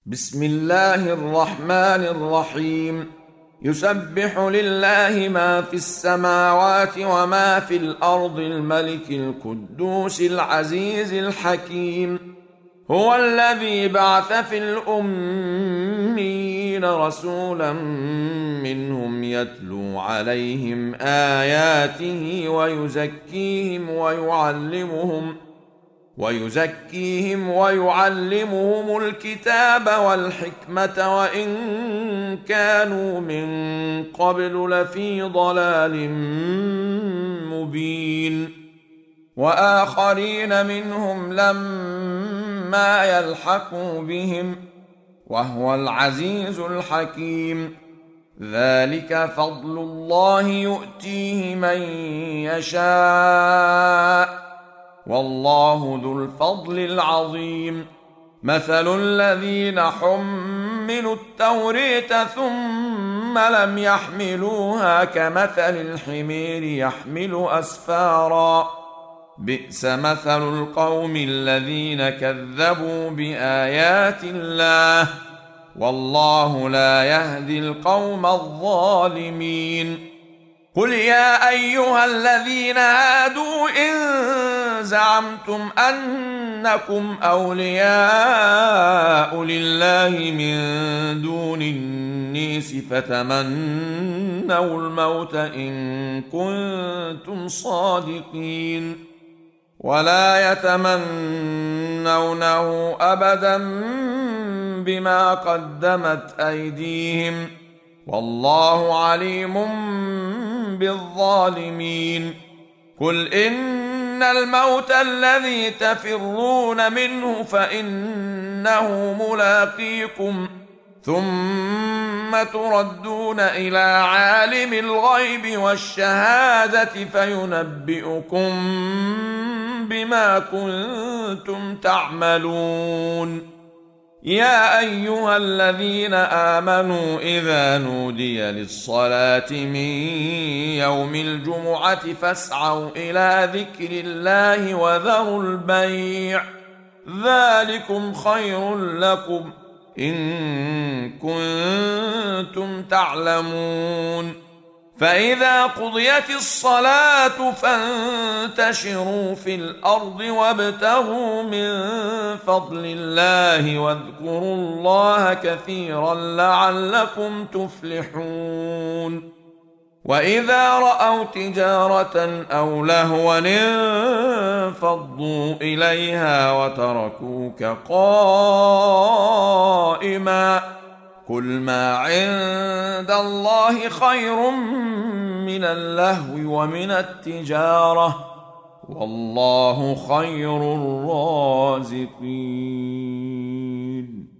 بسم الله الرحمن الرحيم. يسبح لله ما في السماوات وما في الأرض، الملك القدوس العزيز الحكيم. هو الذي بعث في الأميين رسولا منهم يتلو عليهم آياته ويزكيهم ويعلمهم الكتاب والحكمة، وإن كانوا من قبل لفي ضلال مبين. وآخرين منهم لما يلحقوا بهم، وهو العزيز الحكيم. ذلك فضل الله يؤتيه من يشاء، والله ذو الفضل العظيم. مثل الذين حملوا التوراة ثم لم يحملوها كمثل الحمير يحمل أسفارا، بئس مثل القوم الذين كذبوا بآيات الله، والله لا يهدي القوم الظالمين. قل يا أيها الذين هادوا إن زعمتم أنكم أولياء لله من دون الناس فتمنوا الموت إن كنتم صادقين، ولا يتمنونه أبدا بما قدمت أيديهم، والله عليم بالظالمين. قل إن الموت الذي تفرون منه فإنه ملاقيكم، ثم تردون إلى عالم الغيب والشهادة فينبئكم بما كنتم تعملون. يا أيها الذين آمنوا إذا نودي للصلاة من يوم الجمعة فاسعوا إلى ذكر الله وذروا البيع، ذلكم خير لكم إن كنتم تعلمون. فإذا قضيت الصلاة فانتشروا في الأرض وابتغوا من فضل الله واذكروا الله كثيرا لعلكم تفلحون. وإذا رأوا تجارة أو لهوا انفضوا إليها وتركوك قائما. قل ما عند الله خير من اللهو ومن التجارة، والله خير الرازقين.